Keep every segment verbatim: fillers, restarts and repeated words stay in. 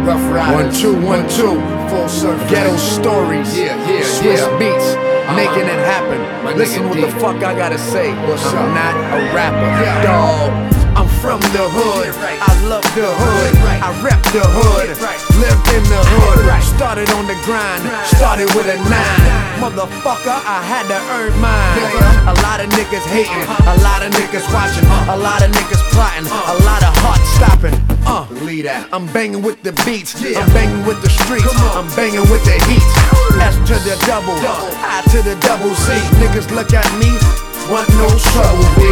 Rough Riders. One, two, one, two. Full circle. Ghetto stories. Yeah, yeah, Swiss yeah. beats. Uh-huh. Making it happen. My Listen nigga what D. the fuck I gotta say. What's I'm up? not a rapper. Yeah. Dog. I'm from the hood. Yeah, right. I love the hood. Yeah, right. I rep the hood. Yeah, right. Lived in the hood. Right. Started on the grind. Grind. Started with a nine. Nine. Motherfucker, I had to earn mine. Nigga. A lot of niggas hating. Uh-huh. A lot of niggas watching. A lot of niggas plotting. Uh. A lot of heart stopping. Uh. Believe that. I'm banging with the beats. Yeah. I'm banging with the streets. Come on. I'm banging with the heat. S to the double, Double. I to the double Z. Niggas look at me, want no trouble, B.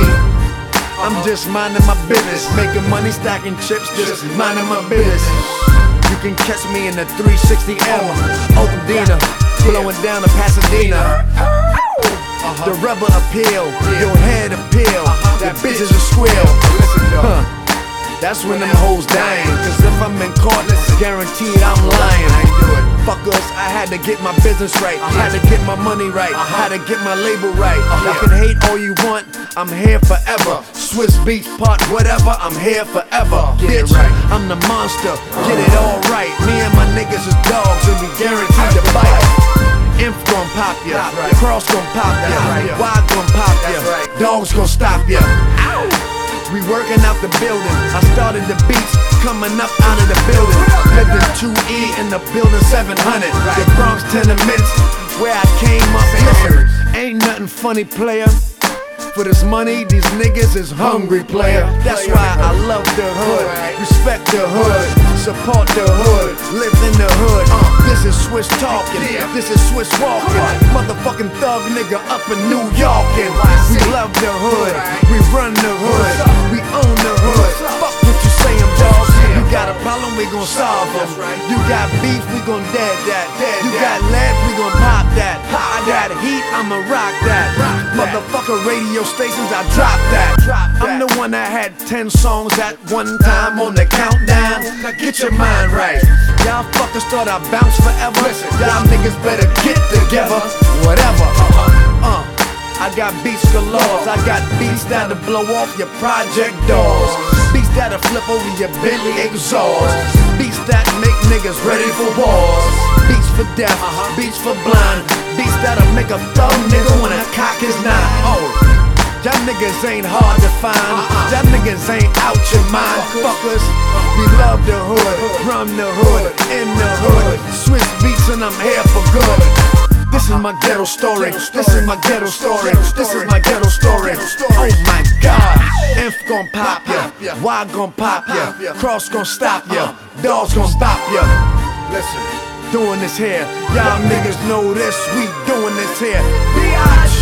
I'm just minding my business, making money, stacking chips, just minding my business. You can catch me in the three sixty M, Oakdina, blowing down to Pasadena. Uh-huh. The rubber appeal, your head appeal, the That bitches bitch. a squeal. Listen, dog. Huh. That's when them hoes dying. Cause if I'm in court, guaranteed I'm lying. I ain't do it. Fuckers, I had to get my business right. Had to get my money right. Uh-huh. Had to get my label right. Uh-huh. You can hate all you want, I'm here forever. Swiss beats, part, whatever, I'm here forever. Get it Bitch, right. I'm the monster, get it all right. Me and my niggas is dogs and we guaranteed to bite. Inf gon' pop ya, That's right. Cross gon' pop ya, That's right. Y gon' pop ya, That's right. Dogs gon' stop ya. Ow! We working out the building. I started the beats coming up out of the building. Lived in two E in the building seven hundred. The Bronx tenements where I came up. Listen, ain't nothing funny, player. For this money, these niggas is hungry, player. That's why I love the hood, respect the hood, support the hood, live in the hood. Uh, this is Swiss talking, this is Swiss walking. Motherfucking thug nigga up in New York. And we love the hood, we run the hood, we own the hood. Fuck what you saying, dog. You got a problem, we gon' solve them. You got beef, we gon' dead that. You got lead, we gon' pop that. I got heat, I'ma rock that. Motherfucker radio stations, I drop that. I'm the one that had ten songs at one time on the countdown. Now get your mind right. Y'all fuckers thought I bounce forever. Y'all niggas better get together. Whatever. Uh, I got beats galore. I got beats that'll blow off your project doors. Beats that'll flip over your Bentley exhaust. Beats that make niggas ready for wars. Beats for death, beats for blind. Beats that'll make a thug nigga wanna cock his nine. Oh, y'all niggas ain't hard to find. Y'all niggas ain't out your mind. Fuckers, we love the hood, run the hood, in the hood. Swiss beats and I'm here for good. This is my ghetto story. This is my ghetto story. This is my ghetto story. Oh my God. Inf gon' pop ya. Y gon' pop ya. Cross gon' stop ya. Dogs gon' stop ya. Listen. Doing this here. Y'all niggas know this. We doing this here. B I G